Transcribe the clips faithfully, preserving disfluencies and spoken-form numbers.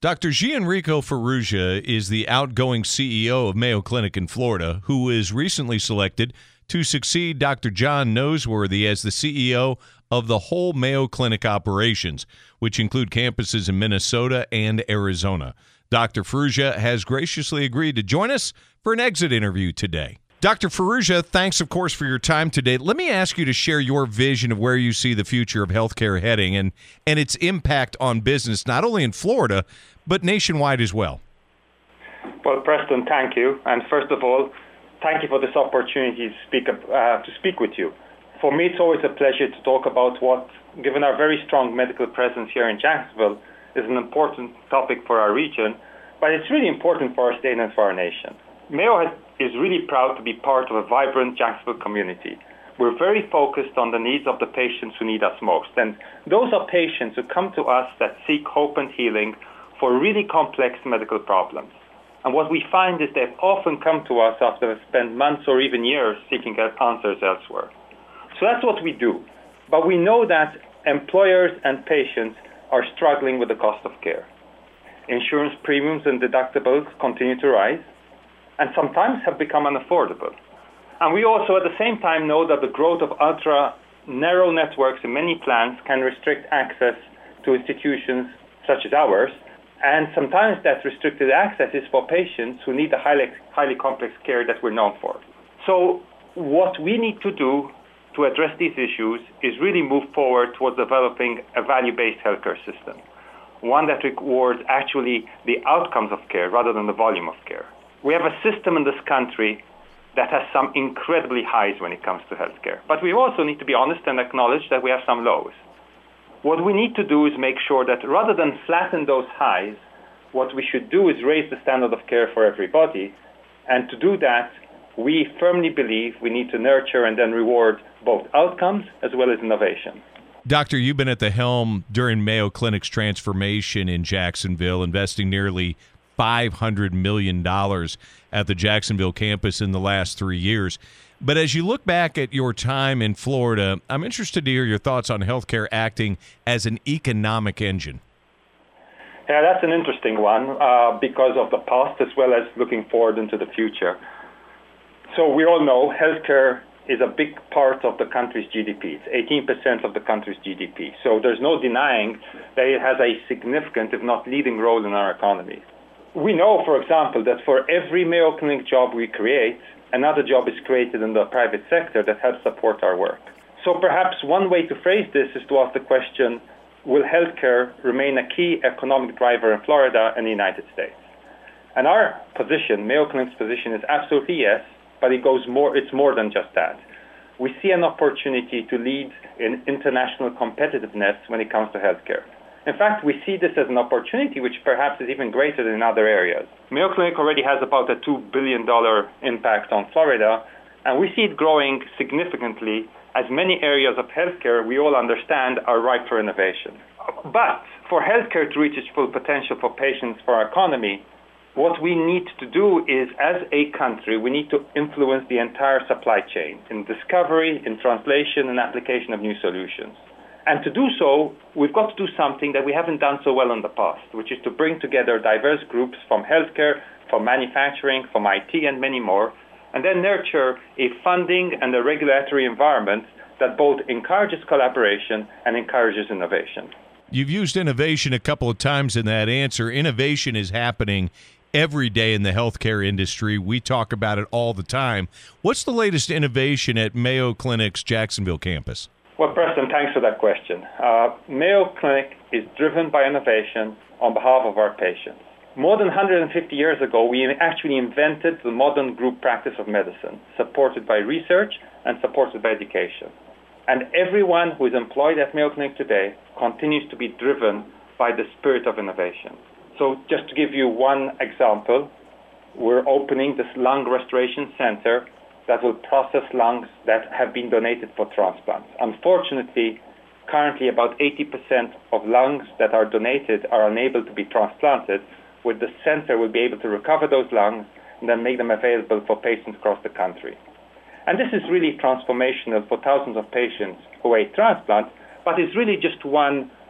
Doctor Gianrico Farrugia is the outgoing C E O of Mayo Clinic in Florida, who was recently selected to succeed Doctor John Noseworthy as the C E O of the whole Mayo Clinic operations, which include campuses in Minnesota and Arizona. Doctor Farrugia has graciously agreed to join us for an exit interview today. Doctor Farrugia, thanks, of course, for your time today. Let me ask you to share your vision of where you see the future of healthcare heading and, and its impact on business, not only in Florida, but nationwide as well. Well, Preston, thank you. And first of all, thank you for this opportunity to speak, uh, to speak with you. For me, it's always a pleasure to talk about what, given our very strong medical presence here in Jacksonville, is an important topic for our region, but it's really important for our state and for our nation. Mayo has, is really proud to be part of a vibrant Jacksonville community. We're very focused on the needs of the patients who need us most. And those are patients who come to us that seek hope and healing for really complex medical problems. And what we find is they've often come to us after they've spent months or even years seeking answers elsewhere. So that's what we do. But we know that employers and patients are struggling with the cost of care. Insurance premiums and deductibles continue to rise, and sometimes have become unaffordable. And we also at the same time know that the growth of ultra-narrow networks in many plans can restrict access to institutions such as ours, and sometimes that restricted access is for patients who need the highly, highly complex care that we're known for. So what we need to do to address these issues is really move forward towards developing a value-based healthcare system, one that rewards actually the outcomes of care rather than the volume of care. We have a system in this country that has some incredibly highs when it comes to healthcare, but we also need to be honest and acknowledge that we have some lows. What we need to do is make sure that rather than flatten those highs, what we should do is raise the standard of care for everybody. And to do that, we firmly believe we need to nurture and then reward both outcomes as well as innovation. Doctor, you've been at the helm during Mayo Clinic's transformation in Jacksonville, investing nearly five hundred million dollars at the Jacksonville campus in the last three years. But as you look back at your time in Florida, I'm interested to hear your thoughts on healthcare acting as an economic engine. Yeah, that's an interesting one uh, because of the past as well as looking forward into the future. So we all know healthcare is a big part of the country's G D P. It's eighteen percent of the country's G D P. So there's no denying that it has a significant, if not leading role in our economy. We know, for example, that for every Mayo Clinic job we create, another job is created in the private sector that helps support our work. So perhaps one way to phrase this is to ask the question, will healthcare remain a key economic driver in Florida and the United States? And our position, Mayo Clinic's position, is absolutely yes, but it goes more, it's more than just that. We see an opportunity to lead in international competitiveness when it comes to healthcare. In fact, we see this as an opportunity which perhaps is even greater than in other areas. Mayo Clinic already has about a two billion dollars impact on Florida, and we see it growing significantly as many areas of healthcare we all understand are ripe for innovation. But for healthcare to reach its full potential for patients, for our economy, what we need to do is, as a country, we need to influence the entire supply chain in discovery, in translation, and application of new solutions. And to do so, we've got to do something that we haven't done so well in the past, which is to bring together diverse groups from healthcare, from manufacturing, from I T, and many more, and then nurture a funding and a regulatory environment that both encourages collaboration and encourages innovation. You've used innovation a couple of times in that answer. Innovation is happening every day in the healthcare industry. We talk about it all the time. What's the latest innovation at Mayo Clinic's Jacksonville campus? Well, Preston, thanks for that question. Uh, Mayo Clinic is driven by innovation on behalf of our patients. More than one hundred fifty years ago, we actually invented the modern group practice of medicine, supported by research and supported by education. And everyone who is employed at Mayo Clinic today continues to be driven by the spirit of innovation. So just to give you one example, we're opening this lung restoration center that will process lungs that have been donated for transplants. Unfortunately, currently about eighty percent of lungs that are donated are unable to be transplanted. With the center, we'll be able to recover those lungs and then make them available for patients across the country. And this is really transformational for thousands of patients who await transplant, but it's really just one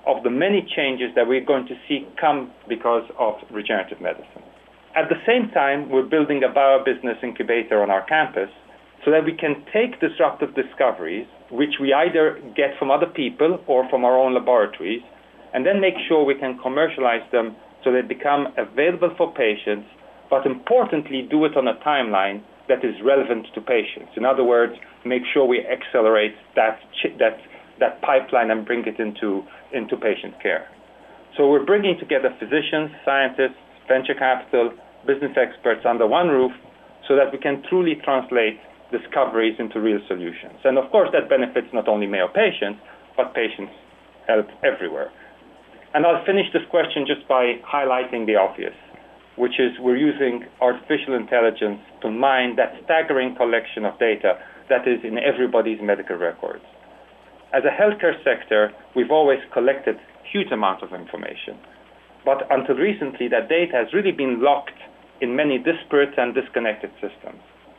of the many changes that we're going to see come because of regenerative medicine. At the same time, we're building a biobusiness incubator on our campus so that we can take disruptive discoveries, which we either get from other people or from our own laboratories, and then make sure we can commercialize them so they become available for patients, but importantly, do it on a timeline that is relevant to patients. In other words, make sure we accelerate that that that pipeline and bring it into, into patient care. So we're bringing together physicians, scientists, venture capital, business experts under one roof so that we can truly translate discoveries into real solutions. And of course, that benefits not only Mayo patients, but patients' health everywhere. And I'll finish this question just by highlighting the obvious, which is we're using artificial intelligence to mine that staggering collection of data that is in everybody's medical records. As a healthcare sector, we've always collected huge amounts of information. But until recently, that data has really been locked in many disparate and disconnected systems.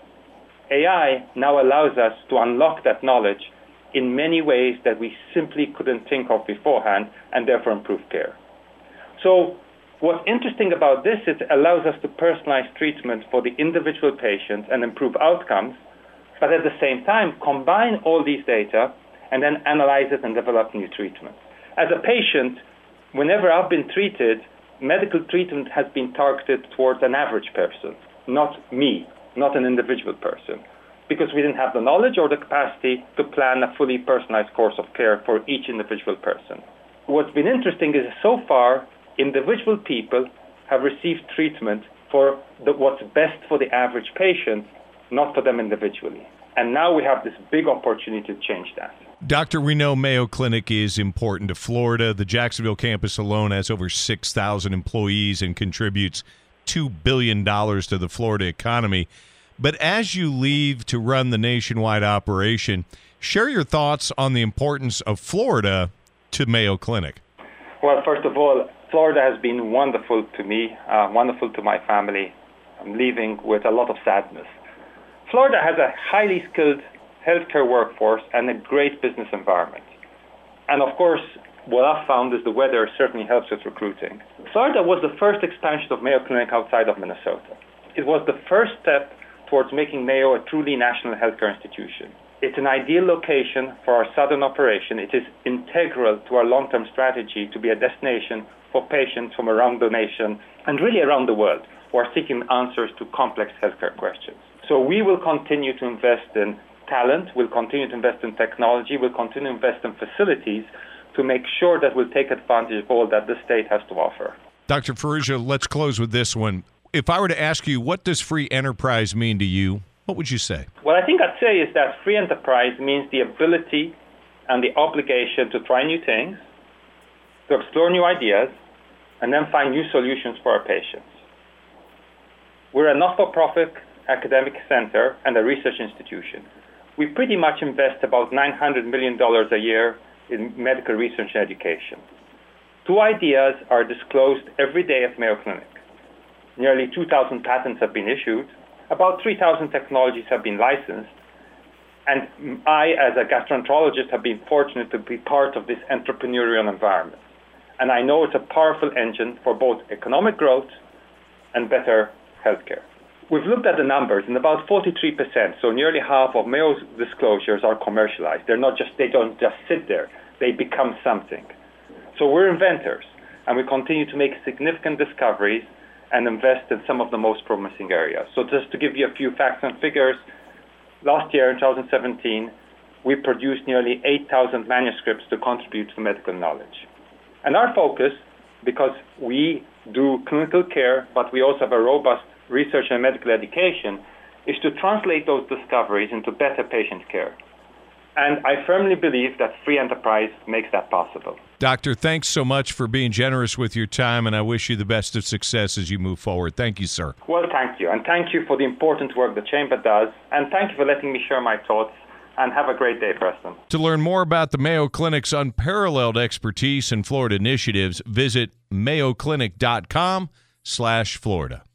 A I now allows us to unlock that knowledge in many ways that we simply couldn't think of beforehand and therefore improve care. So what's interesting about this is it allows us to personalize treatment for the individual patient and improve outcomes, but at the same time combine all these data and then analyze it and develop new treatments. As a patient, whenever I've been treated, medical treatment has been targeted towards an average person, not me, not an individual person, because we didn't have the knowledge or the capacity to plan a fully personalized course of care for each individual person. What's been interesting is so far, individual people have received treatment for the, what's best for the average patient, not for them individually. And now we have this big opportunity to change that. Doctor, we know Mayo Clinic is important to Florida. The Jacksonville campus alone has over six thousand employees and contributes two billion dollars to the Florida economy. But as you leave to run the nationwide operation, share your thoughts on the importance of Florida to Mayo Clinic. Well, first of all, Florida has been wonderful to me, uh, wonderful to my family. I'm leaving with a lot of sadness. Florida has a highly skilled healthcare workforce and a great business environment. And of course, what I've found is the weather certainly helps with recruiting. Florida was the first expansion of Mayo Clinic outside of Minnesota. It was the first step towards making Mayo a truly national healthcare institution. It's an ideal location for our southern operation. It is integral to our long-term strategy to be a destination for patients from around the nation and really around the world who are seeking answers to complex healthcare questions. So we will continue to invest in talent, we'll continue to invest in technology, we'll continue to invest in facilities to make sure that we'll take advantage of all that the state has to offer. Doctor Farrugia, let's close with this one. If I were to ask you, what does free enterprise mean to you, what would you say? What I think I'd say is that free enterprise means the ability and the obligation to try new things, to explore new ideas, and then find new solutions for our patients. We're a not-for-profit academic center and a research institution. We pretty much invest about nine hundred million dollars a year in medical research and education. Two ideas are disclosed every day at Mayo Clinic. Nearly two thousand patents have been issued. About three thousand technologies have been licensed. And I, as a gastroenterologist, have been fortunate to be part of this entrepreneurial environment. And I know it's a powerful engine for both economic growth and better healthcare. We've looked at the numbers, and about forty-three percent, so nearly half of Mayo's disclosures are commercialized. They're not just, they don't just sit there. They become something. So we're inventors, and we continue to make significant discoveries and invest in some of the most promising areas. So just to give you a few facts and figures, last year in two thousand seventeen, we produced nearly eight thousand manuscripts to contribute to medical knowledge. And our focus, because we do clinical care, but we also have a robust research and medical education, is to translate those discoveries into better patient care. And I firmly believe that free enterprise makes that possible. Doctor, thanks so much for being generous with your time, and I wish you the best of success as you move forward. Thank you, sir. Well, thank you. And thank you for the important work the Chamber does. And thank you for letting me share my thoughts. And have a great day, Preston. To learn more about the Mayo Clinic's unparalleled expertise and Florida initiatives, visit mayo clinic dot com slash Florida.